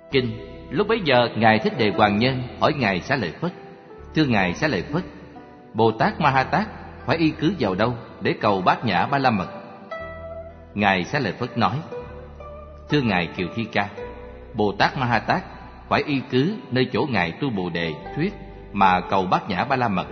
Kinh. Lúc bấy giờ Ngài Thích Đề Hoàng Nhân hỏi Ngài Xá Lợi Phất: Thưa Ngài Xá Lợi Phất, Bồ Tát Ma Ha Tát phải y cứ vào đâu để cầu Bát Nhã Ba La Mật? Ngài Xá Lợi Phất nói: Thưa Ngài Kiều Thi Ca, Bồ Tát Ma Ha Tát phải y cứ nơi chỗ Ngài Tu Bồ Đề thuyết mà cầu Bát Nhã Ba La Mật.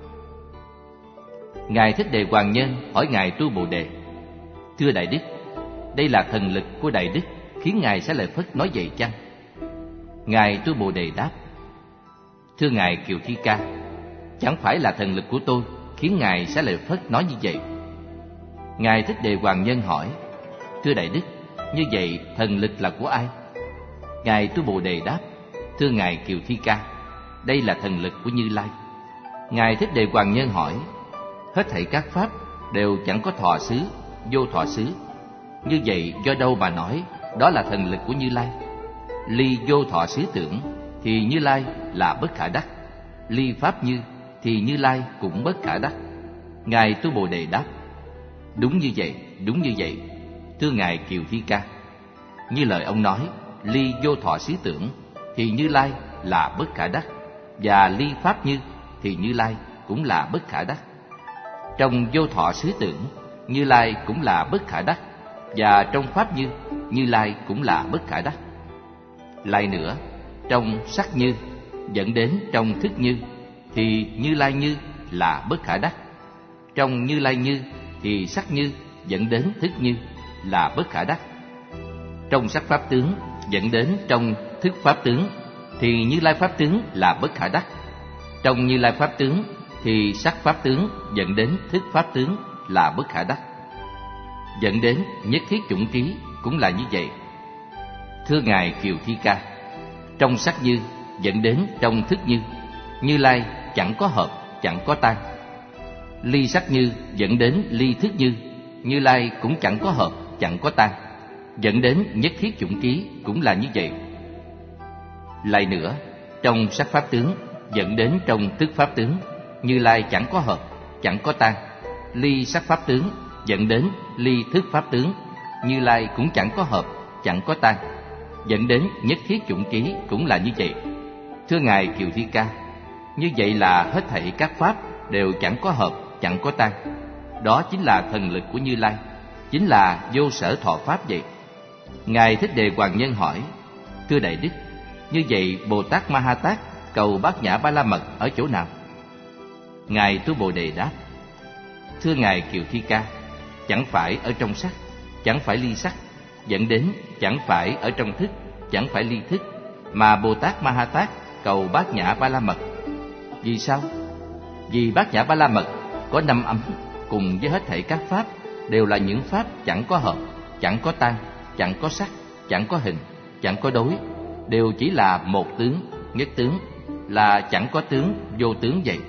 Ngài Thích Đề Hoàng Nhân hỏi Ngài Tu Bồ Đề: Thưa Đại Đức, đây là thần lực của Đại Đức khiến Ngài Xá Lợi Phất nói vậy chăng? Ngài Tu Bồ Đề đáp: Thưa Ngài Kiều Thi Ca, chẳng phải là thần lực của tôi khiến Ngài Xá Lợi Phất nói như vậy. Ngài Thích Đề Hoàng Nhân hỏi: Thưa Đại Đức, như vậy thần lực là của ai? Ngài Tu Bồ Đề đáp: Thưa Ngài Kiều Thi Ca, đây là thần lực của Như Lai. Ngài Thích Đề Hoàng Nhân hỏi: Hết thảy các pháp đều chẳng có thọ xứ, vô thọ xứ. Như vậy do đâu mà nói đó là thần lực của Như Lai? Ly vô thọ xứ tưởng thì Như Lai là bất khả đắc, ly pháp như thì Như Lai cũng bất khả đắc. Ngài Tu Bồ Đề đáp: Đúng như vậy, đúng như vậy. Thưa Ngài Kiều Thi Ca, như lời ông nói, ly vô thọ xứ tưởng thì Như Lai là bất khả đắc, và ly pháp như thì Như Lai cũng là bất khả đắc. Trong vô thọ xứ tưởng, Như Lai cũng là bất khả đắc, và trong pháp như, Như Lai cũng là bất khả đắc. Lại nữa, trong sắc như dẫn đến trong thức như thì Như Lai như là bất khả đắc. Trong Như Lai như thì sắc như dẫn đến thức như là bất khả đắc. Trong sắc pháp tướng dẫn đến trong thức pháp tướng thì Như Lai pháp tướng là bất khả đắc. Trong Như Lai pháp tướng thì sắc pháp tướng dẫn đến thức pháp tướng là bất khả đắc. Dẫn đến nhất thiết chủng trí cũng là như vậy. Thưa Ngài Kiều Thi Ca, trong sắc như dẫn đến trong thức như, Như Lai chẳng có hợp, chẳng có tan. Ly sắc như dẫn đến ly thức như, Như Lai cũng chẳng có hợp, chẳng có tan. Dẫn đến nhất thiết chủng trí cũng là như vậy. Lại nữa, trong sắc pháp tướng dẫn đến trong thức pháp tướng, Như Lai chẳng có hợp, chẳng có tan. Ly sắc pháp tướng dẫn đến ly thức pháp tướng, Như Lai cũng chẳng có hợp, chẳng có tan. Dẫn đến nhất thiết chủng trí cũng là như vậy. Thưa Ngài Kiều Thi Ca, như vậy là hết thảy các pháp đều chẳng có hợp, chẳng có tan. Đó chính là thần lực của Như Lai, chính là vô sở thọ pháp vậy. Ngài Thích Đề Hoàng Nhân hỏi: Thưa Đại Đức, như vậy Bồ Tát Ma Ha Tát cầu Bát Nhã Ba La Mật ở chỗ nào? Ngài Tu Bồ Đề đáp: Thưa Ngài Kiều Thi Ca, chẳng phải ở trong sắc, chẳng phải ly sắc, dẫn đến chẳng phải ở trong thức, chẳng phải ly thức, mà Bồ Tát Ma Ha Tát cầu Bát Nhã Ba La Mật. Vì sao? Vì Bát Nhã Ba La Mật có 5 ấm, cùng với hết thảy các pháp đều là những pháp chẳng có hợp, chẳng có tan, chẳng có sắc, chẳng có hình, chẳng có đối, đều chỉ là một tướng, nhất tướng, là chẳng có tướng, vô tướng vậy.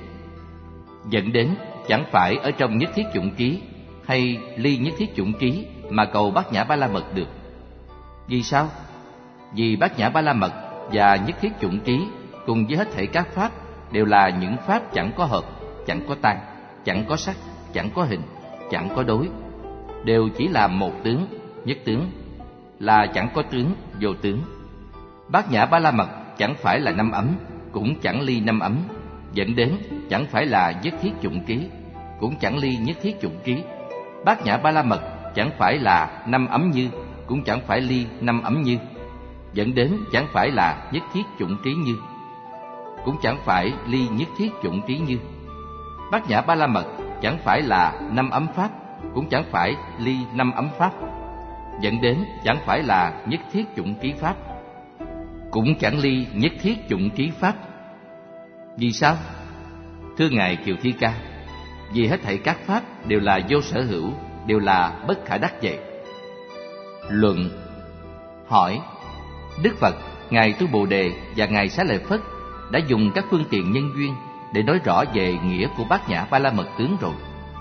Dẫn đến chẳng phải ở trong nhất thiết chủng trí hay ly nhất thiết chủng trí mà cầu Bát Nhã Ba La Mật được. Vì sao? Vì Bát Nhã Ba La Mật và nhất thiết chủng trí cùng với hết thảy các pháp đều là những pháp chẳng có hợp, chẳng có tan, chẳng có sắc, chẳng có hình, chẳng có đối, đều chỉ là một tướng, nhất tướng, là chẳng có tướng, vô tướng. Bát Nhã Ba La Mật chẳng phải là 5 ấm, cũng chẳng ly 5 ấm, dẫn đến chẳng phải là nhất thiết chủng trí, cũng chẳng ly nhất thiết chủng trí. Bát Nhã Ba La Mật chẳng phải là 5 ấm như, cũng chẳng phải ly 5 ấm như, dẫn đến chẳng phải là nhất thiết chủng trí như, cũng chẳng phải ly nhất thiết chủng trí như. Bát Nhã Ba La Mật chẳng phải là 5 ấm pháp, cũng chẳng phải ly 5 ấm pháp, dẫn đến chẳng phải là nhất thiết chủng trí pháp, cũng chẳng ly nhất thiết chủng trí pháp. Vì sao? Thưa Ngài Kiều Thi Ca, vì hết thảy các pháp đều là vô sở hữu, đều là bất khả đắc vậy. Luận. Hỏi: Đức Phật, Ngài Tu Bồ Đề và Ngài Xá Lợi Phất đã dùng các phương tiện nhân duyên để nói rõ về nghĩa của Bát Nhã Ba La Mật tướng rồi.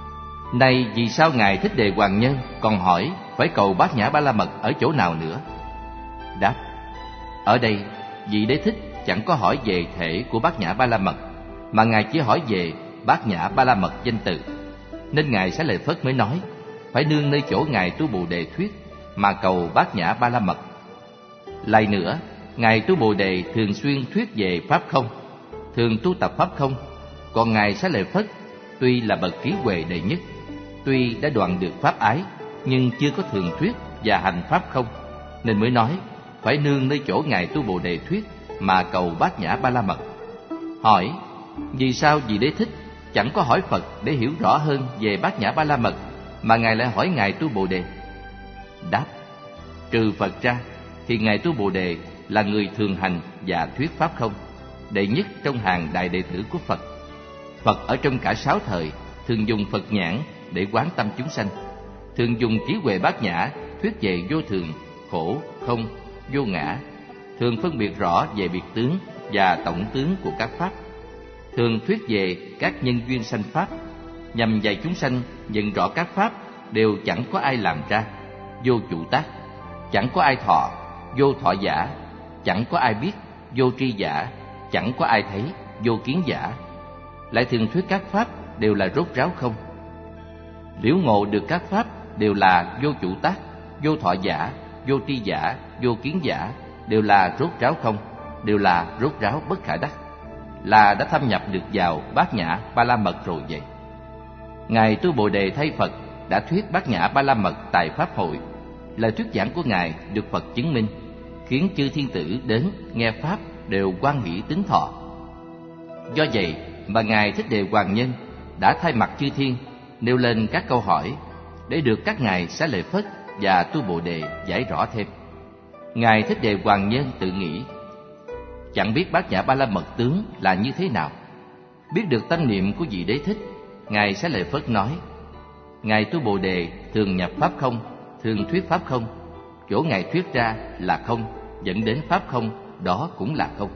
Nay vì sao Ngài Thích Đề Hoàng Nhân còn hỏi phải cầu Bát Nhã Ba La Mật ở chỗ nào nữa? Đáp: Ở đây vị Đế Thích chẳng có hỏi về thể của Bát Nhã Ba La Mật, mà Ngài chỉ hỏi về Bát Nhã Ba La Mật danh từ, nên Ngài Xá Lợi Phất mới nói phải nương nơi chỗ Ngài Tu Bồ Đề thuyết mà cầu Bát Nhã Ba La Mật. Lại nữa, Ngài Tu Bồ Đề thường xuyên thuyết về Pháp không, thường tu tập Pháp không. Còn Ngài Xá Lợi Phất tuy là bậc trí huệ đệ nhất, tuy đã đoạn được pháp ái, nhưng chưa có thường thuyết và hành Pháp không, nên mới nói phải nương nơi chỗ Ngài Tu Bồ Đề thuyết mà cầu Bát Nhã Ba La Mật. Hỏi: vì sao vị Đế Thích chẳng có hỏi Phật để hiểu rõ hơn về Bát Nhã Ba La Mật, mà Ngài lại hỏi Ngài Tu Bồ Đề? Đáp: trừ Phật ra thì Ngài Tu Bồ Đề là người thường hành và thuyết Pháp không, đệ nhất trong hàng đại đệ tử của Phật. Phật ở trong cả 6 thời thường dùng Phật nhãn để quán tâm chúng sanh, thường dùng trí huệ bát nhã thuyết về vô thường, khổ, không, vô ngã, thường phân biệt rõ về biệt tướng và tổng tướng của các pháp, thường thuyết về các nhân duyên sanh pháp, nhằm dạy chúng sanh nhận rõ các pháp đều chẳng có ai làm ra, vô chủ tác, chẳng có ai thọ, vô thọ giả, chẳng có ai biết, vô tri giả, chẳng có ai thấy, vô kiến giả. Lại thường thuyết các pháp đều là rốt ráo không. Liễu ngộ được các pháp đều là vô chủ tác, vô thọ giả, vô tri giả, vô kiến giả, đều là rốt ráo không, đều là rốt ráo bất khả đắc, là đã thâm nhập được vào Bát Nhã Ba La Mật rồi vậy. Ngài Tu Bồ Đề thay Phật đã thuyết Bát Nhã Ba La Mật tại Pháp hội. Lời thuyết giảng của Ngài được Phật chứng minh, khiến chư thiên tử đến nghe pháp đều hoan hỷ tín thọ. Do vậy mà Ngài Thích Đề Hoàng Nhân đã thay mặt chư thiên nêu lên các câu hỏi để được các ngài Xá Lợi Phất và Tu Bồ Đề giải rõ thêm. Ngài Thích Đề Hoàng Nhân tự nghĩ: chẳng biết Bát Nhã Ba La Mật tướng là như thế nào. Biết được tâm niệm của vị Đế Thích, ngài Xá Lợi Phất nói: ngài Tu Bồ Đề thường nhập pháp không, thường thuyết pháp không. Chỗ ngài thuyết ra là không, dẫn đến pháp không, đó cũng là không.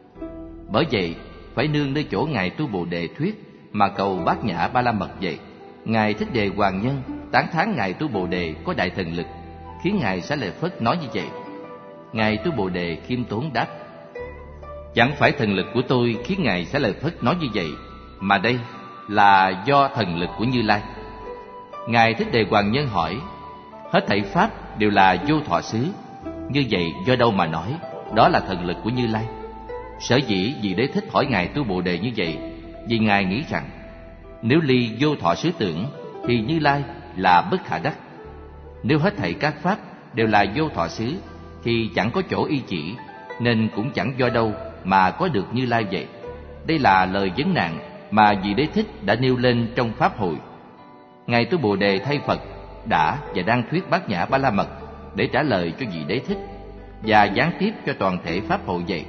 Bởi vậy phải nương nơi chỗ ngài Tu Bồ Đề thuyết mà cầu Bát Nhã Ba La Mật vậy. Ngài Thích Đề Hoàng Nhân tán thán ngài Tu Bồ Đề có đại thần lực, khiến ngài Xá Lợi Phất nói như vậy. Ngài Tu Bồ Đề khiêm tốn đáp: chẳng phải thần lực của tôi khiến ngài Xá Lợi Phất nói như vậy, mà đây là do thần lực của Như Lai. Ngài Thích Đề Hoàng Nhân hỏi: hết thảy pháp đều là vô thọ xứ, như vậy do đâu mà nói đó là thần lực của Như Lai? Sở dĩ vị Đế Thích hỏi ngài Tu Bồ Đề như vậy, vì ngài nghĩ rằng nếu ly vô thọ xứ tưởng thì Như Lai là bất khả đắc. Nếu hết thảy các pháp đều là vô thọ xứ thì chẳng có chỗ y chỉ, nên cũng chẳng do đâu mà có được Như Lai vậy. Đây là lời vấn nạn mà vị Đế Thích đã nêu lên trong pháp hội. Ngài Tu Bồ Đề thay Phật đã và đang thuyết Bát Nhã Ba La Mật để trả lời cho vị Đế Thích và gián tiếp cho toàn thể pháp hội vậy.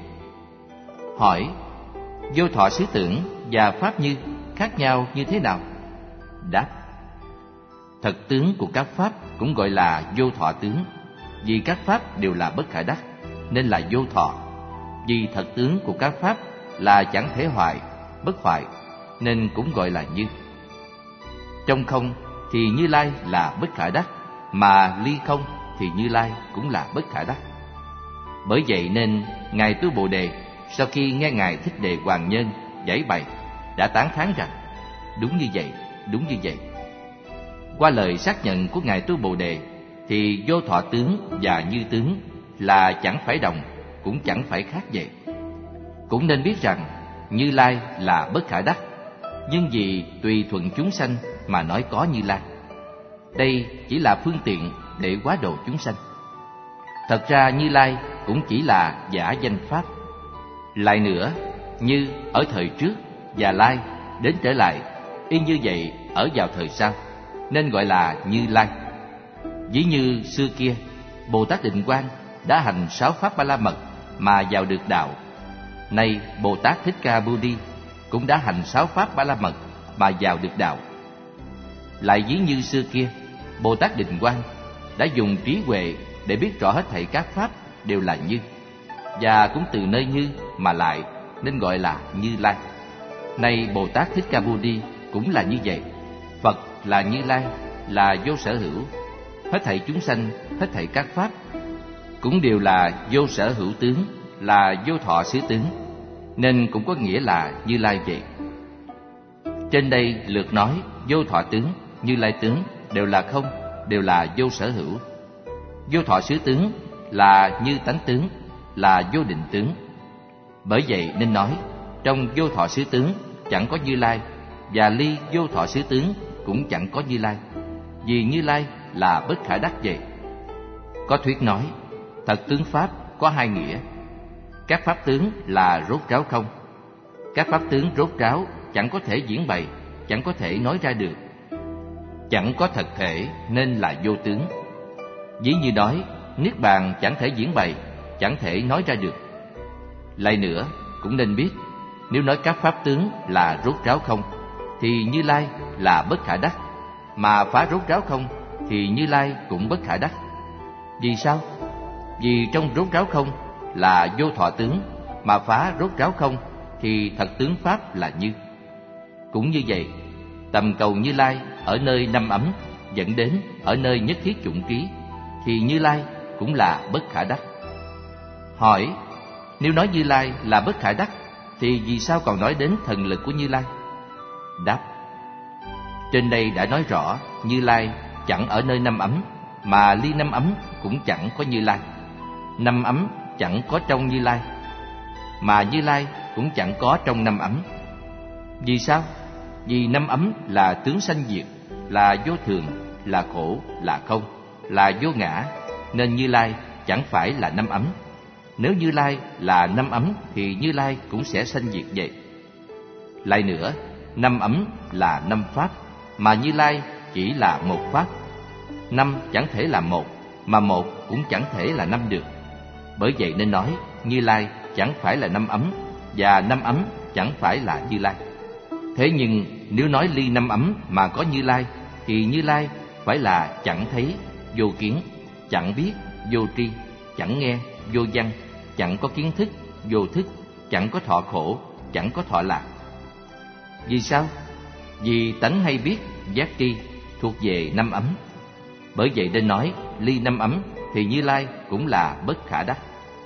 Hỏi: vô thọ xứ tưởng và pháp như khác nhau như thế nào? Đáp: thật tướng của các pháp cũng gọi là vô thọ tướng, vì các pháp đều là bất khả đắc nên là vô thọ. Vì thật tướng của các pháp là chẳng thể hoại, bất hoại nên cũng gọi là như. Trong không thì Như Lai là bất khả đắc, mà ly không thì Như Lai cũng là bất khả đắc. Bởi vậy nên ngài Tu Bồ Đề sau khi nghe ngài Thích Đề Hoàng Nhân giải bày đã tán thán rằng đúng như vậy, đúng như vậy. Qua lời xác nhận của ngài Tu Bồ Đề thì vô thọ tướng và như tướng là chẳng phải đồng, cũng chẳng phải khác vậy. Cũng nên biết rằng Như Lai là bất khả đắc, nhưng vì tùy thuận chúng sanh mà nói có Như Lai. Đây chỉ là phương tiện để hóa độ chúng sanh. Thật ra Như Lai cũng chỉ là giả danh pháp. Lại nữa, như ở thời trước và Lai đến trở lại y như vậy ở vào thời sau, nên gọi là Như Lai. Ví như xưa kia Bồ Tát Định Quang đã hành 6 pháp Ba La Mật mà vào được đạo. Nay Bồ Tát Thích Ca Mâu Ni cũng đã hành 6 pháp Ba La Mật mà vào được đạo. Lại ví như xưa kia Bồ Tát Định Quang đã dùng trí huệ để biết rõ hết thảy các pháp đều là như, và cũng từ nơi như mà lại nên gọi là Như Lai. Nay Bồ Tát Thích Ca Mâu Ni cũng là như vậy. Phật là Như Lai, là vô sở hữu. Hết thảy chúng sanh, hết thảy các pháp cũng đều là vô sở hữu tướng, là vô thọ xứ tướng, nên cũng có nghĩa là Như Lai vậy. Trên đây lược nói vô thọ tướng, Như Lai tướng đều là không, đều là vô sở hữu. Vô thọ xứ tướng là như tánh tướng, là vô định tướng. Bởi vậy nên nói, trong vô thọ xứ tướng chẳng có Như Lai, và ly vô thọ xứ tướng cũng chẳng có Như Lai, vì Như Lai là bất khả đắc vậy. Có thuyết nói, thật tướng Pháp có hai nghĩa. Các Pháp tướng là rốt ráo không. Các Pháp tướng rốt ráo chẳng có thể diễn bày, chẳng có thể nói ra được. Chẳng có thật thể nên là vô tướng. Ví như nói, Niết Bàn chẳng thể diễn bày, chẳng thể nói ra được. Lại nữa, cũng nên biết, nếu nói các Pháp tướng là rốt ráo không, thì Như Lai là bất khả đắc, mà phá rốt ráo không, thì Như Lai cũng bất khả đắc. Vì sao? Vì trong rốt ráo không là vô thọ tướng, mà phá rốt ráo không, thì thật tướng Pháp là Như. Cũng như vậy, tầm cầu Như Lai ở nơi năm ấm dẫn đến ở nơi nhất thiết chủng ký, thì Như Lai cũng là bất khả đắc. Hỏi, nếu nói Như Lai là bất khả đắc, thì vì sao còn nói đến thần lực của Như Lai? Đáp, trên đây đã nói rõ Như Lai chẳng ở nơi năm ấm, mà ly năm ấm cũng chẳng có Như Lai. Năm ấm chẳng có trong Như Lai, mà Như Lai cũng chẳng có trong năm ấm. Vì sao? Vì năm ấm là tướng sanh diệt, là vô thường, là khổ, là không, là vô ngã, nên Như Lai chẳng phải là năm ấm. Nếu Như Lai là năm ấm thì Như Lai cũng sẽ sanh diệt vậy. Lại nữa, năm ấm là năm Pháp, mà Như Lai chỉ là một Pháp. Năm chẳng thể là một, mà một cũng chẳng thể là năm được. Bởi vậy nên nói Như Lai chẳng phải là năm ấm, và năm ấm chẳng phải là Như Lai. Thế nhưng nếu nói ly năm ấm mà có Như Lai, thì Như Lai phải là chẳng thấy, vô kiến, chẳng biết, vô tri, chẳng nghe, vô văn, chẳng có kiến thức, vô thức, chẳng có thọ khổ, chẳng có thọ lạc. Vì sao? Vì tánh hay biết, giác tri thuộc về năm ấm. Bởi vậy nên nói ly năm ấm thì Như Lai cũng là bất khả đắc.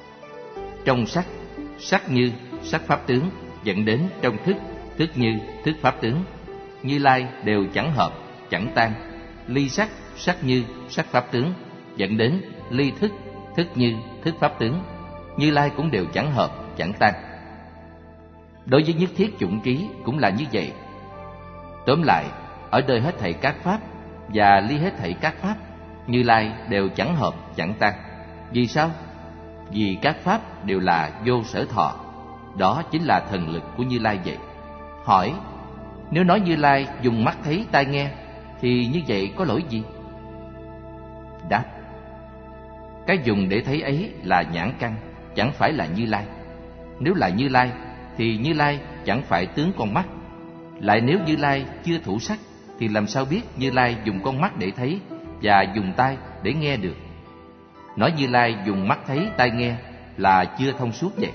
Trong sắc, sắc như sắc Pháp tướng dẫn đến trong thức, thức như thức Pháp tướng, Như Lai đều chẳng hợp, chẳng tan. Ly sắc, sắc như sắc Pháp tướng dẫn đến ly thức, thức như thức Pháp tướng, Như Lai cũng đều chẳng hợp, chẳng tan. Đối với nhất thiết chủng ký cũng là như vậy. Tóm lại, ở đời hết thảy các Pháp và ly hết thảy các Pháp, Như Lai đều chẳng hợp, chẳng tan. Vì sao? Vì các Pháp đều là vô sở thọ. Đó chính là thần lực của Như Lai vậy. Hỏi, nếu nói Như Lai dùng mắt thấy, tai nghe, thì như vậy có lỗi gì? Đáp, cái dùng để thấy ấy là nhãn căn, chẳng phải là Như Lai. Nếu là Như Lai, thì Như Lai chẳng phải tướng con mắt. Lại nếu Như Lai chưa thủ sắc, thì làm sao biết Như Lai dùng con mắt để thấy và dùng tai để nghe được? Nói Như Lai dùng mắt thấy, tai nghe là chưa thông suốt vậy.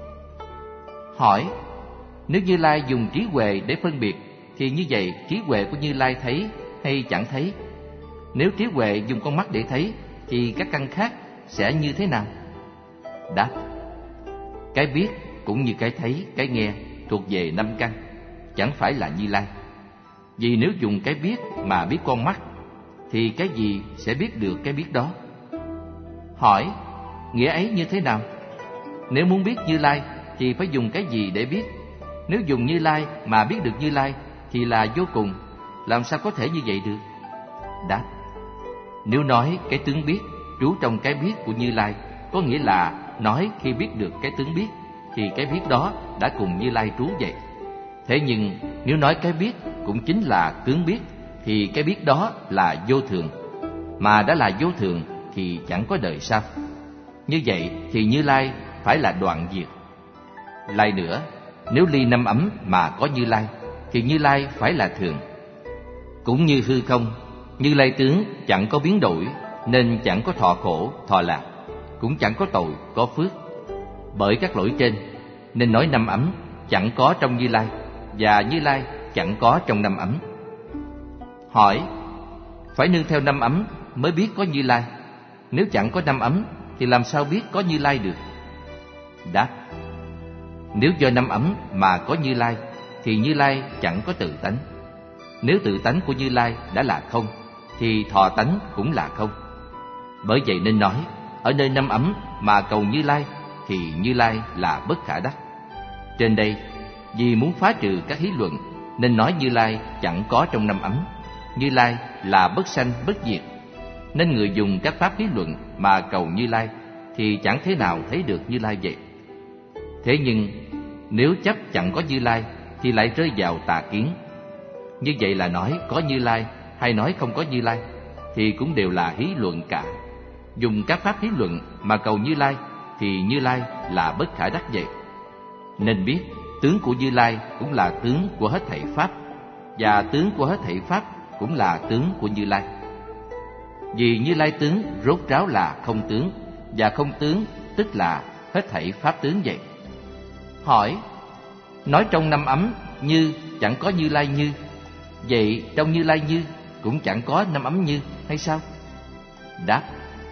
Hỏi, nếu Như Lai dùng trí huệ để phân biệt, thì như vậy trí huệ của Như Lai thấy hay chẳng thấy? Nếu trí huệ dùng con mắt để thấy, thì các căn khác sẽ như thế nào? Đáp, cái biết cũng như cái thấy, cái nghe thuộc về năm căn, chẳng phải là Như Lai. Vì nếu dùng cái biết mà biết con mắt, thì cái gì sẽ biết được cái biết đó? Hỏi, nghĩa ấy như thế nào? Nếu muốn biết Như Lai thì phải dùng cái gì để biết? Nếu dùng Như Lai mà biết được Như Lai thì là vô cùng, làm sao có thể như vậy được? Đáp, nếu nói cái tướng biết trú trong cái biết của Như Lai, có nghĩa là nói khi biết được cái tướng biết, thì cái biết đó đã cùng Như Lai trú vậy. Thế nhưng nếu nói cái biết cũng chính là tướng biết, thì cái biết đó là vô thường, mà đã là vô thường thì chẳng có đời sau. Như vậy thì Như Lai phải là đoạn diệt. Lại nữa, nếu ly năm ấm mà có Như Lai, thì Như Lai phải là thường. Cũng như hư không, Như Lai tướng chẳng có biến đổi, nên chẳng có thọ khổ, thọ lạc, cũng chẳng có tội, có phước. Bởi các lỗi trên, nên nói năm ấm chẳng có trong Như Lai, và Như Lai chẳng có trong năm ấm. Hỏi, phải nương theo năm ấm mới biết có Như Lai. Nếu chẳng có năm ấm thì làm sao biết có Như Lai được? Đáp, nếu do năm ấm mà có Như Lai, thì Như Lai chẳng có tự tánh. Nếu tự tánh của Như Lai đã là không, thì thọ tánh cũng là không. Bởi vậy nên nói, ở nơi năm ấm mà cầu Như Lai, thì Như Lai là bất khả đắc. Trên đây, vì muốn phá trừ các hí luận nên nói Như Lai chẳng có trong năm ấm, Như Lai là bất sanh bất diệt. Nên người dùng các pháp hí luận mà cầu Như Lai thì chẳng thế nào thấy được Như Lai vậy. Thế nhưng nếu chấp chẳng có Như Lai thì lại rơi vào tà kiến. Như vậy là nói có Như Lai hay nói không có Như Lai thì cũng đều là hí luận cả. Dùng các pháp hí luận mà cầu Như Lai thì Như Lai là bất khả đắc vậy. Nên biết tướng của Như Lai cũng là tướng của hết thảy pháp, và tướng của hết thảy pháp cũng là tướng của Như Lai. Vì Như Lai tướng rốt ráo là không tướng, và không tướng tức là hết thảy pháp tướng vậy. Hỏi: nói trong năm ấm như chẳng có Như Lai như, vậy trong Như Lai như cũng chẳng có năm ấm như hay sao? Đáp: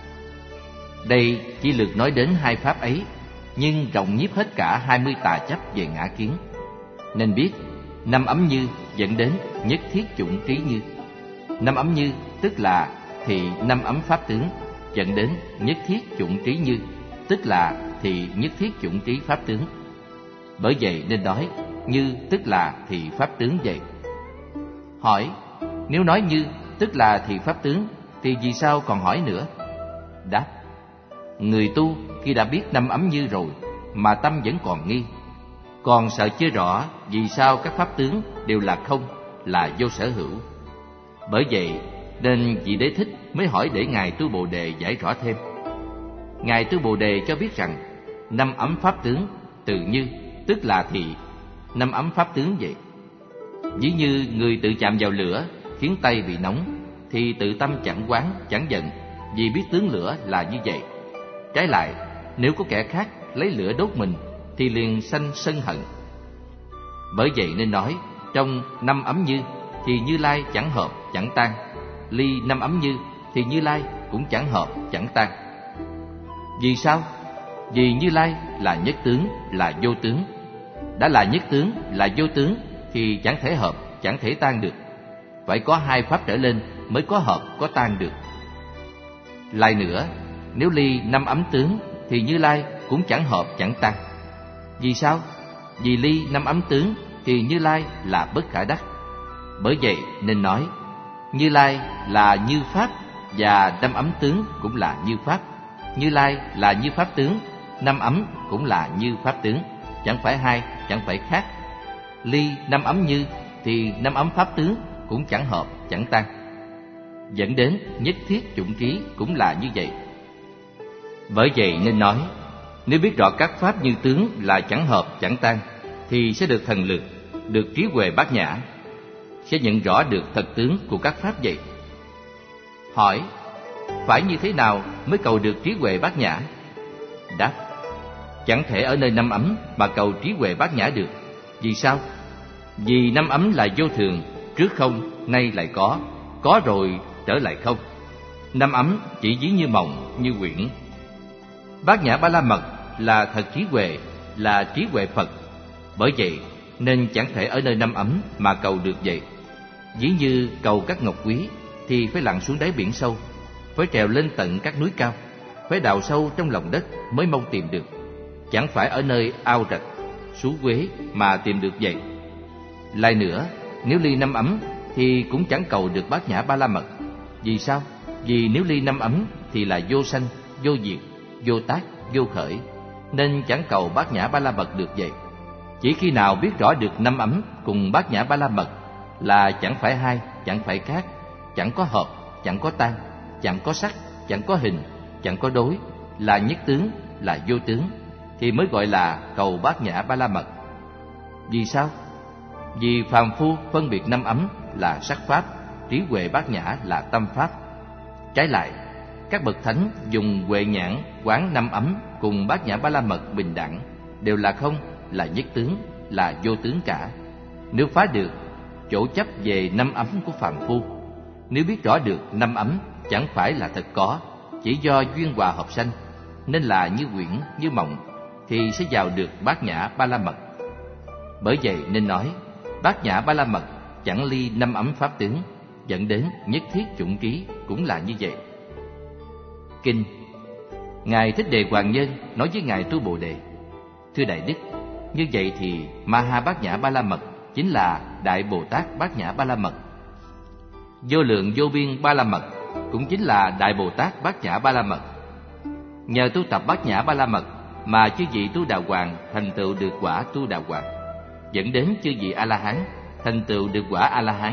đây chỉ lược nói đến hai pháp ấy, nhưng rộng nhiếp hết cả 20 tà chấp về ngã kiến. Nên biết năm ấm như dẫn đến nhất thiết chủng trí như. Năm ấm như tức là thì năm ấm pháp tướng, dẫn đến nhất thiết chủng trí như, tức là thì nhất thiết chủng trí pháp tướng. Bởi vậy nên nói như tức là thì pháp tướng vậy. Hỏi: nếu nói như tức là thì pháp tướng thì vì sao còn hỏi nữa? Đáp: người tu khi đã biết năm ấm như rồi mà tâm vẫn còn nghi, còn sợ chưa rõ vì sao các pháp tướng đều là không, là vô sở hữu. Bởi vậy nên vị Đế Thích mới hỏi để Ngài Tu Bồ Đề giải rõ thêm. Ngài Tu Bồ Đề cho biết rằng năm ấm pháp tướng từ như tức là thị năm ấm pháp tướng vậy. Ví như người tự chạm vào lửa khiến tay bị nóng thì tự tâm chẳng quán chẳng giận, vì biết tướng lửa là như vậy. Trái lại, nếu có kẻ khác lấy lửa đốt mình thì liền sanh sân hận. Bởi vậy nên nói trong năm ấm như thì Như Lai chẳng hợp chẳng tan, ly năm ấm như thì Như Lai cũng chẳng hợp chẳng tan. Vì sao? Vì Như Lai là nhất tướng, là vô tướng. Đã là nhất tướng, là vô tướng thì chẳng thể hợp, chẳng thể tan được. Phải có hai pháp trở lên mới có hợp, có tan được. Lại nữa, nếu ly năm ấm tướng thì Như Lai cũng chẳng hợp, chẳng tan. Vì sao? Vì ly năm ấm tướng thì Như Lai là bất khả đắc. Bởi vậy nên nói Như Lai là như pháp, và năm ấm tướng cũng là như pháp. Như Lai là như pháp tướng, năm ấm cũng là như pháp tướng, chẳng phải hai, chẳng phải khác. Ly năm ấm như thì năm ấm pháp tướng cũng chẳng hợp, chẳng tan. Dẫn đến nhất thiết chủng trí cũng là như vậy. Bởi vậy nên nói nếu biết rõ các pháp như tướng là chẳng hợp, chẳng tan thì sẽ được thần lực, được trí huệ bát nhã, sẽ nhận rõ được thật tướng của các pháp vậy. Hỏi: phải như thế nào mới cầu được trí huệ bát nhã? Đáp: chẳng thể ở nơi năm ấm mà cầu trí huệ bát nhã được. Vì sao? Vì năm ấm là vô thường, trước không, nay lại có rồi trở lại không. Năm ấm chỉ ví như mộng, như quyển. Bát nhã ba la mật là thật trí huệ, là trí huệ Phật. Bởi vậy nên chẳng thể ở nơi năm ấm mà cầu được vậy. Ví như cầu các ngọc quý thì phải lặn xuống đáy biển sâu, phải trèo lên tận các núi cao, phải đào sâu trong lòng đất mới mong tìm được. Chẳng phải ở nơi ao rạch, sú quế mà tìm được vậy. Lại nữa, nếu ly năm ấm thì cũng chẳng cầu được bát nhã ba la mật. Vì sao? Vì nếu ly năm ấm thì là vô sanh, vô diệt, vô tác, vô khởi, nên chẳng cầu bát nhã ba la mật được vậy. Chỉ khi nào biết rõ được năm ấm cùng bát nhã ba la mật là chẳng phải hai, chẳng phải khác, chẳng có hợp, chẳng có tan, chẳng có sắc, chẳng có hình, chẳng có đối, là nhất tướng, là vô tướng, thì mới gọi là cầu bát nhã ba la mật. Vì sao? Vì phàm phu phân biệt năm ấm là sắc pháp, trí huệ bát nhã là tâm pháp. Trái lại, các bậc thánh dùng huệ nhãn quán năm ấm cùng bát nhã ba la mật bình đẳng, đều là không, là nhất tướng, là vô tướng cả. Nếu phá được chỗ chấp về năm ấm của phàm phu, nếu biết rõ được năm ấm chẳng phải là thật có, chỉ do duyên hòa hợp sanh, nên là như quyển, như mộng, thì sẽ vào được bát nhã ba la mật. Bởi vậy nên nói bát nhã ba la mật chẳng ly năm ấm pháp tướng, dẫn đến nhất thiết chủng trí cũng là như vậy. Kinh: Ngài Thích Đề Hoàng Nhân nói với Ngài Tu Bồ Đề: Thưa Đại Đức, như vậy thì Maha Bát Nhã Ba La Mật chính là Đại Bồ Tát Bát Nhã Ba La Mật. Vô lượng vô biên Ba La Mật cũng chính là Đại Bồ Tát Bát Nhã Ba La Mật. Nhờ tu tập Bát Nhã Ba La Mật mà chư vị Tu Đà Hoàng thành tựu được quả Tu Đà Hoàng, dẫn đến chư vị A La Hán thành tựu được quả A La Hán.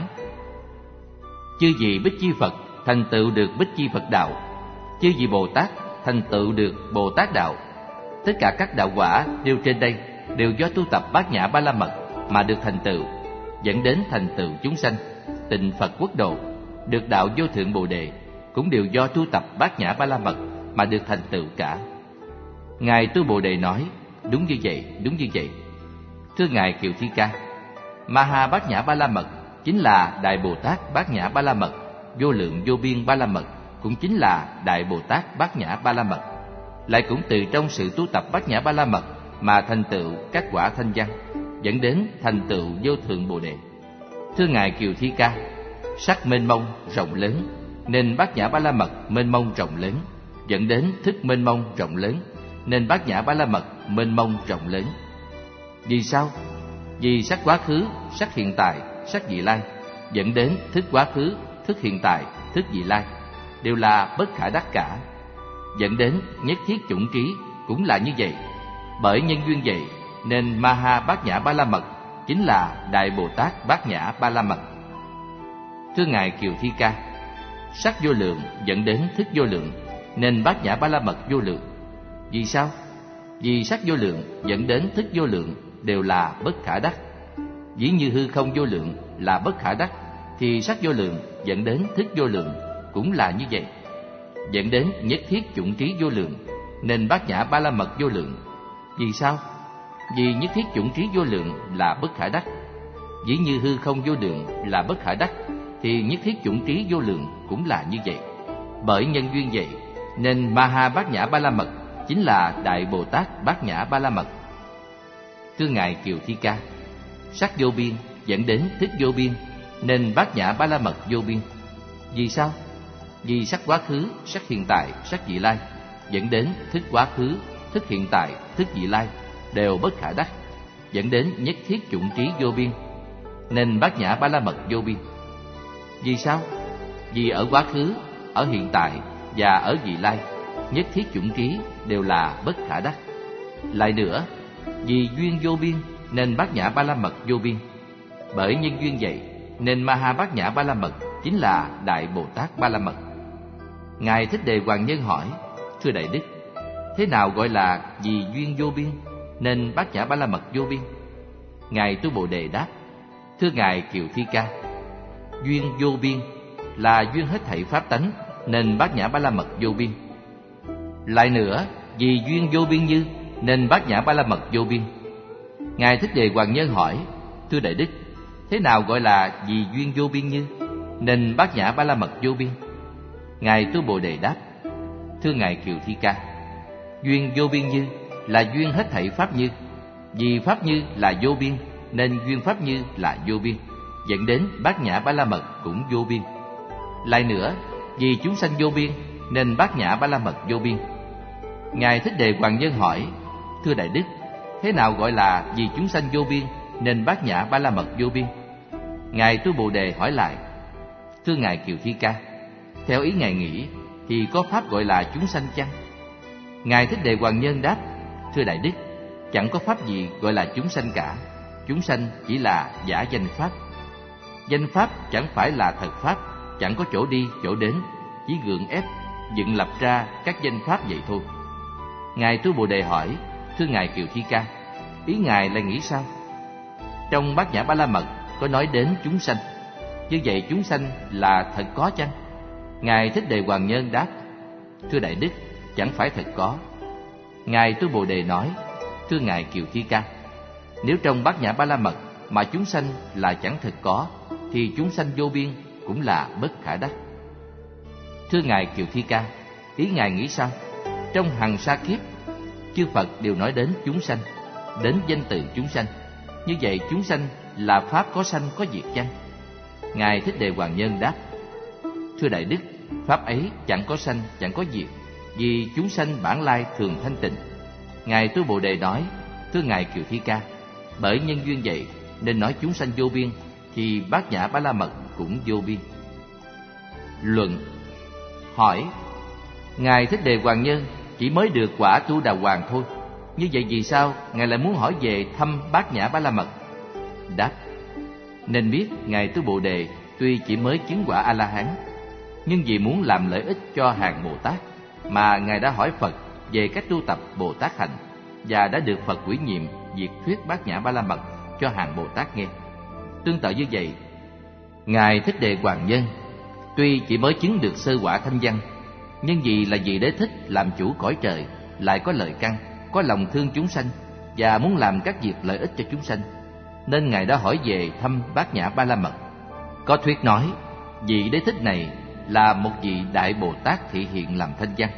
Chư vị Bích Chi Phật thành tựu được Bích Chi Phật đạo, chư vị Bồ Tát thành tựu được Bồ Tát đạo. Tất cả các đạo quả đều trên đây đều do tu tập Bát Nhã Ba La Mật mà được thành tựu, dẫn đến thành tựu chúng sanh, tịnh Phật quốc độ, được đạo vô thượng Bồ Đề, cũng đều do tu tập Bát Nhã Ba La Mật mà được thành tựu cả. Ngài Tu Bồ Đề nói: Đúng như vậy, đúng như vậy. Thưa Ngài Kiều Thi Ca, Maha Bát Nhã Ba La Mật chính là Đại Bồ Tát Bát Nhã Ba La Mật, vô lượng vô biên Ba La Mật cũng chính là Đại Bồ Tát Bát Nhã Ba La Mật. Lại cũng từ trong sự tu tập Bát Nhã Ba La Mật mà thành tựu các quả thanh văn, dẫn đến thành tựu vô thượng Bồ Đề. Thưa Ngài Kiều Thi Ca, sắc mênh mông rộng lớn nên Bát Nhã Ba La Mật mênh mông rộng lớn, dẫn đến thức mênh mông rộng lớn nên Bát Nhã Ba La Mật mênh mông rộng lớn. Vì sao? Vì sắc quá khứ, sắc hiện tại, sắc vị lai, dẫn đến thức quá khứ, thức hiện tại, thức vị lai đều là bất khả đắc cả, dẫn đến nhất thiết chủng trí cũng là như vậy. Bởi nhân duyên vậy nên Maha Bát Nhã Ba La Mật chính là Đại Bồ Tát Bát Nhã Ba La Mật. Thưa Ngài Kiều Thi Ca, sắc vô lượng dẫn đến thức vô lượng nên Bát Nhã Ba La Mật vô lượng. Vì sao? Vì sắc vô lượng dẫn đến thức vô lượng đều là bất khả đắc. Ví như hư không vô lượng là bất khả đắc, thì sắc vô lượng dẫn đến thức vô lượng cũng là như vậy, dẫn đến nhất thiết chủng trí vô lượng nên Bát Nhã Ba La Mật vô lượng. Vì sao? Vì nhất thiết chủng trí vô lượng là bất khả đắc. Ví như hư không vô lượng là bất khả đắc, thì nhất thiết chủng trí vô lượng cũng là như vậy. Bởi nhân duyên vậy nên Maha Bát Nhã Ba La Mật chính là Đại Bồ Tát Bát Nhã Ba La Mật. Thưa Ngài Kiều Thi Ca, sắc vô biên dẫn đến thức vô biên nên Bát Nhã Ba La Mật vô biên. Vì sao? Vì sắc quá khứ, sắc hiện tại, sắc vị lai dẫn đến thức quá khứ, thức hiện tại, thức vị lai đều bất khả đắc, dẫn đến nhất thiết chủng trí vô biên nên Bát Nhã Ba La Mật vô biên. Vì sao? Vì ở quá khứ, ở hiện tại và ở vị lai nhất thiết chủng trí đều là bất khả đắc. Lại nữa, vì duyên vô biên nên Bát Nhã Ba La Mật vô biên. Bởi nhân duyên vậy nên Maha Bát Nhã Ba La Mật chính là Đại Bồ Tát Ba La Mật. Ngài Thích Đề Hoàng Nhân hỏi: Thưa Đại Đức, thế nào gọi là vì duyên vô biên nên Bát Nhã Ba La Mật vô biên? Ngài Tu Bồ Đề đáp: Thưa Ngài Kiều Thi Ca, duyên vô biên là duyên hết thảy pháp tánh nên Bát Nhã Ba La Mật vô biên. Lại nữa, vì duyên vô biên như nên Bát Nhã Ba La Mật vô biên. Ngài Thích Đề Hoàng Nhân hỏi: Thưa Đại Đức, thế nào gọi là vì duyên vô biên như nên Bát Nhã Ba La Mật vô biên? Ngài Tu Bồ Đề đáp: Thưa Ngài Kiều Thi Ca, duyên vô biên như là duyên hết thảy pháp như. Vì pháp như là vô biên nên duyên pháp như là vô biên, dẫn đến Bát Nhã Ba La Mật cũng vô biên. Lại nữa, vì chúng sanh vô biên nên Bát Nhã Ba La Mật vô biên. Ngài Thích Đề Hoàng Nhân hỏi: Thưa Đại Đức, thế nào gọi là vì chúng sanh vô biên nên Bát Nhã Ba La Mật vô biên? Ngài Tu Bồ Đề hỏi lại: Thưa Ngài Kiều Thi Ca, theo ý Ngài nghĩ thì có pháp gọi là chúng sanh chăng? Ngài Thích Đề Hoàng Nhân đáp: Thưa Đại Đức, chẳng có pháp gì gọi là chúng sanh cả. Chúng sanh chỉ là giả danh pháp. Danh pháp chẳng phải là thật pháp, chẳng có chỗ đi chỗ đến, chỉ gượng ép dựng lập ra các danh pháp vậy thôi. Ngài Tu Bồ Đề hỏi: Thưa Ngài Kiều Thi Ca, ý Ngài là nghĩ sao? Trong Bát Nhã Ba La Mật có nói đến chúng sanh, như vậy chúng sanh là thật có chăng? Ngài Thích Đề Hoàng Nhân đáp: Thưa Đại Đức, chẳng phải thật có. Ngài Tu Bồ Đề nói: Thưa Ngài Kiều Thi Ca, nếu trong Bát Nhã Ba La Mật mà chúng sanh là chẳng thật có, thì chúng sanh vô biên cũng là bất khả đắc. Thưa Ngài Kiều Thi Ca, ý Ngài nghĩ sao? Trong hằng sa kiếp, chư Phật đều nói đến chúng sanh, đến danh từ chúng sanh. Như vậy chúng sanh là pháp có sanh có diệt chăng? Ngài Thích Đề Hoàng Nhân đáp: Thưa Đại Đức, pháp ấy chẳng có sanh chẳng có diệt, vì chúng sanh bản lai thường thanh tịnh. Ngài Tu Bồ Đề nói: thưa ngài Kiều Thi Ca, bởi nhân duyên vậy nên nói chúng sanh vô biên, thì Bát Nhã Ba La Mật cũng vô biên. Luận. Hỏi: ngài Thích Đề Hoàng Nhân chỉ mới được quả Tu Đà Hoàng thôi, như vậy vì sao ngài lại muốn hỏi về thăm Bát Nhã Ba La Mật? Đáp: nên biết ngài Tu Bồ Đề tuy chỉ mới chứng quả A La Hán, nhưng vì muốn làm lợi ích cho hàng Bồ Tát mà ngài đã hỏi Phật về cách tu tập Bồ Tát hạnh, và đã được Phật ủy nhiệm việc thuyết Bát Nhã Ba La Mật cho hàng Bồ Tát nghe. Tương tự như vậy, ngài Thích Đề Hoàng Nhân tuy chỉ mới chứng được sơ quả thanh văn, nhưng vì là vị Đế Thích làm chủ cõi trời, lại có lợi căn, có lòng thương chúng sanh và muốn làm các việc lợi ích cho chúng sanh, nên ngài đã hỏi về thăm Bát Nhã Ba La Mật. Có thuyết nói vị Đế Thích này là một vị Đại Bồ Tát thị hiện làm thanh văn.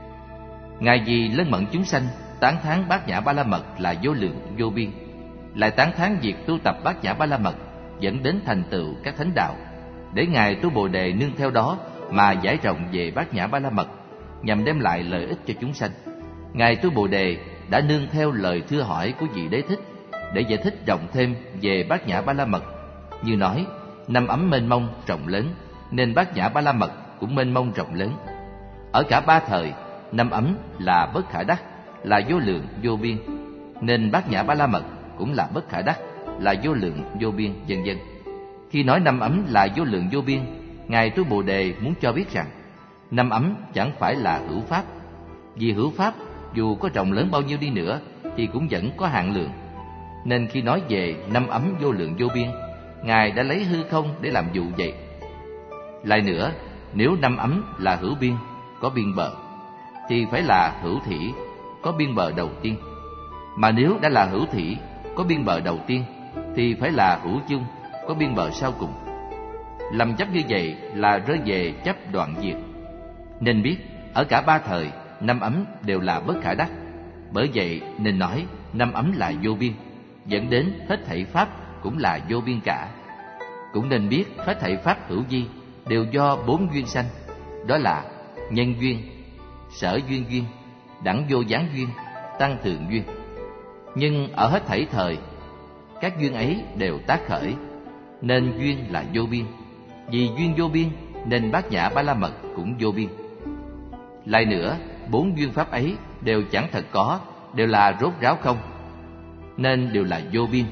Ngài vì lân mẫn chúng sanh tán thán Bát Nhã Ba La Mật là vô lượng vô biên, lại tán thán việc tu tập Bát Nhã Ba La Mật dẫn đến thành tựu các thánh đạo, để ngài Tu Bồ Đề nương theo đó mà giải rộng về Bát Nhã Ba La Mật, nhằm đem lại lợi ích cho chúng sanh. Ngài Tu Bồ Đề đã nương theo lời thưa hỏi của vị Đế Thích để giải thích rộng thêm về Bát Nhã Ba La Mật, như nói: năm ấm mênh mông rộng lớn, nên Bát Nhã Ba La Mật cũng mênh mông rộng lớn. Ở cả ba thời, năm ấm là bất khả đắc, là vô lượng vô biên, nên Bát Nhã Ba La Mật cũng là bất khả đắc, là vô lượng vô biên, vân vân. Khi nói năm ấm là vô lượng vô biên, ngài Tu Bồ Đề muốn cho biết rằng năm ấm chẳng phải là hữu pháp, vì hữu pháp dù có rộng lớn bao nhiêu đi nữa thì cũng vẫn có hạn lượng. Nên khi nói về năm ấm vô lượng vô biên, ngài đã lấy hư không để làm dụ vậy. Lại nữa, nếu năm ấm là hữu biên, có biên bờ, thì phải là hữu thủy, có biên bờ đầu tiên. Mà nếu đã là hữu thủy, có biên bờ đầu tiên, thì phải là hữu dung, có biên bờ sau cùng. Lầm chấp như vậy là rơi về chấp đoạn diệt. Nên biết ở cả ba thời, năm ấm đều là bất khả đắc. Bởi vậy nên nói năm ấm là vô biên, dẫn đến hết thảy pháp cũng là vô biên cả. Cũng nên biết hết thảy pháp hữu vi đều do bốn duyên sanh, đó là nhân duyên, sở duyên duyên, đẳng vô gián duyên, tăng thượng duyên. Nhưng ở hết thảy thời, các duyên ấy đều tác khởi, nên duyên là vô biên. Vì duyên vô biên nên Bát Nhã Ba La Mật cũng vô biên. Lại nữa, bốn duyên pháp ấy đều chẳng thật có, đều là rốt ráo không, nên đều là vô biên.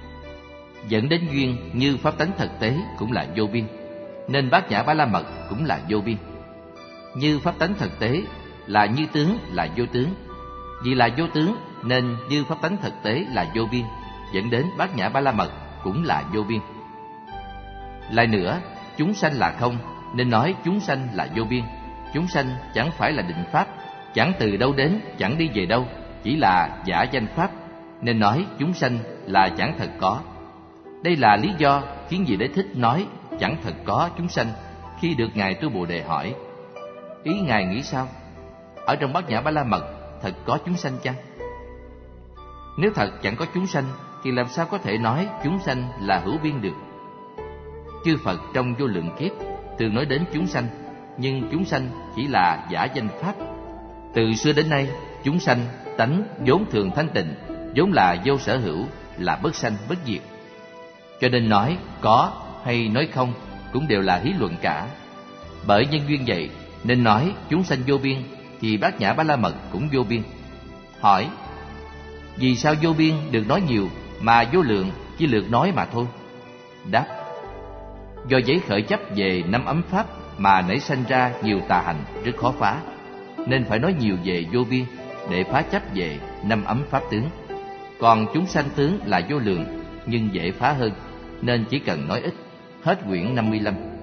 Dẫn đến duyên như pháp tánh thực tế cũng là vô biên, nên Bát Nhã Ba La Mật cũng là vô biên. Như pháp tánh thực tế là như tướng là vô tướng, vì là vô tướng nên như pháp tánh thực tế là vô biên, dẫn đến Bát Nhã Ba La Mật cũng là vô biên. Lại nữa, chúng sanh là không, nên nói chúng sanh là vô biên. Chúng sanh chẳng phải là định pháp, chẳng từ đâu đến, chẳng đi về đâu, chỉ là giả danh pháp, nên nói chúng sanh là chẳng thật có. Đây là lý do khiến vị Đế Thích nói chẳng thật có chúng sanh khi được ngài Tu Bồ Đề hỏi: ý ngài nghĩ sao? Ở trong Bát Nhã Ba La Mật thật có chúng sanh chăng? Nếu thật chẳng có chúng sanh thì làm sao có thể nói chúng sanh là hữu biên được? Chư Phật trong vô lượng kiếp thường nói đến chúng sanh, nhưng chúng sanh chỉ là giả danh pháp. Từ xưa đến nay, chúng sanh tánh vốn thường thanh tịnh, vốn là vô sở hữu, là bất sanh bất diệt. Cho nên nói có hay nói không cũng đều là hí luận cả. Bởi nhân duyên vậy nên nói chúng sanh vô biên, thì Bát Nhã Ba La Mật cũng vô biên. Hỏi: vì sao vô biên được nói nhiều mà vô lượng chỉ lược nói mà thôi? Đáp: do giấy khởi chấp về năm ấm pháp mà nảy sanh ra nhiều tà hành rất khó phá, nên phải nói nhiều về vô biên để phá chấp về năm ấm pháp tướng. Còn chúng sanh tướng là vô lượng nhưng dễ phá hơn, nên chỉ cần nói ít. Hết quyển 55.